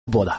Вода.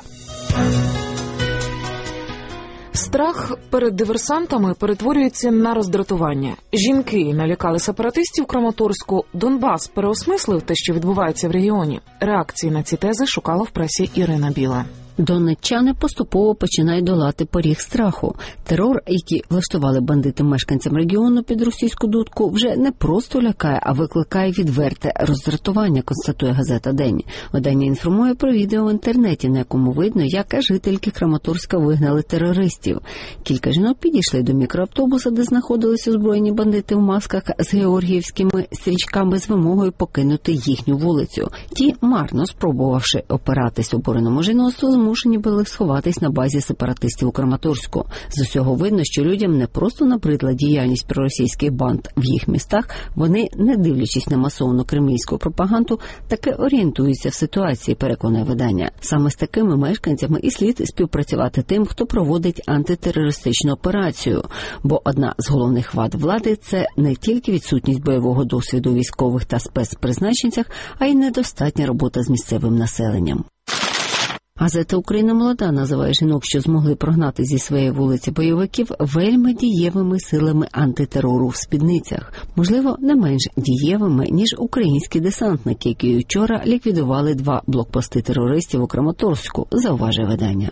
Страх перед диверсантами перетворюється на роздратування. Жінки налякали сепаратистів у Краматорську. Донбас переосмислив те, що відбувається в регіоні. Реакції на ці тези шукала в пресі Ірина Біла. Донеччани поступово починають долати поріг страху. Терор, який влаштували бандити мешканцям регіону під російську дудку, вже не просто лякає, а викликає відверте роздратування, констатує газета «День». Видання інформує про відео в інтернеті, на якому видно, як жительки Краматорська вигнали терористів. Кілька жінок підійшли до мікроавтобуса, де знаходились озброєні бандити в масках з георгіївськими стрічками з вимогою покинути їхню вулицю. Ті, марно спробувавши опиратись обореному жіноцтву, змушені були сховатись на базі сепаратистів у Краматорську. З усього видно, що людям не просто набридла діяльність проросійських банд в їх містах, вони, не дивлячись на масовну кремлівську пропаганду, таки орієнтуються в ситуації, переконує видання. Саме з такими мешканцями і слід співпрацювати тим, хто проводить антитерористичну операцію. Бо одна з головних вад влади – це не тільки відсутність бойового досвіду військових та спецпризначенцях, а й недостатня робота з місцевим населенням. Газета «Україна молода» називає жінок, що змогли прогнати зі своєї вулиці бойовиків, вельми дієвими силами антитерору в спідницях. Можливо, не менш дієвими, ніж українські десантники, які вчора ліквідували 2 блокпости терористів у Краматорську, зауважує видання.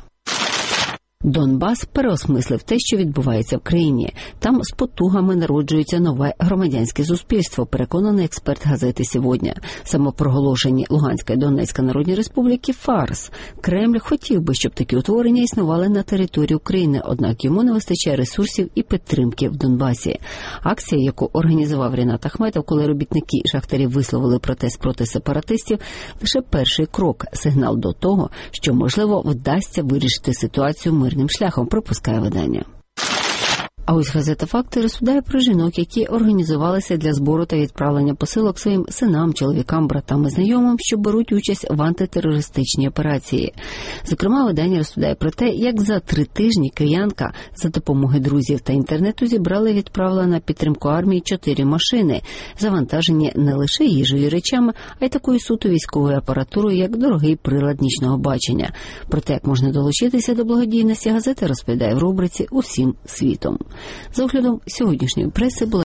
Донбас переосмислив те, що відбувається в країні. Там з потугами народжується нове громадянське суспільство, переконаний експерт газети «Сьогодні». Самопроголошені Луганська і Донецька народні республіки – фарс. Кремль хотів би, щоб такі утворення існували на території України, однак йому не вистачає ресурсів і підтримки в Донбасі. Акція, яку організував Рінат Ахметов, коли робітники і шахтарі висловили протест проти сепаратистів, лише перший крок, сигнал до того, що, можливо, вдасться вирішити ситуацію мирним шляхом, припускає видання. А ось газета «Факти» розповідає про жінок, які організувалися для збору та відправлення посилок своїм синам, чоловікам, братам і знайомим, що беруть участь в антитерористичній операції. Зокрема, видання розповідає про те, як за 3 тижні киянка за допомогою друзів та інтернету зібрала і відправила на підтримку армії 4 машини, завантажені не лише їжею і речами, а й такою суто військовою апаратурою, як дорогий прилад нічного бачення. Про те, як можна долучитися до благодійності, газета розповідає в рубриці «Усім світом». За оглядом сьогоднішньої преси була